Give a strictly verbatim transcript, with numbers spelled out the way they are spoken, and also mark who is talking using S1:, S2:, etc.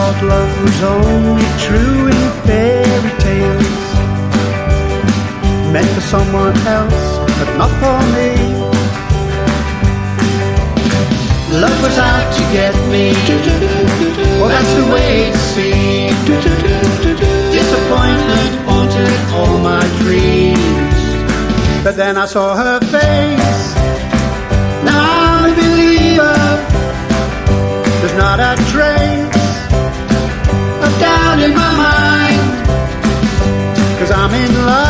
S1: thought love was only true in fairy tales, meant for someone else, but not for me. Love was out to get me, well that's the way it seemed. Disappointment haunted all my dreams. But then I saw her face, now I'm a believer. There's not a trace of doubt in my mind, 'cause I'm in love.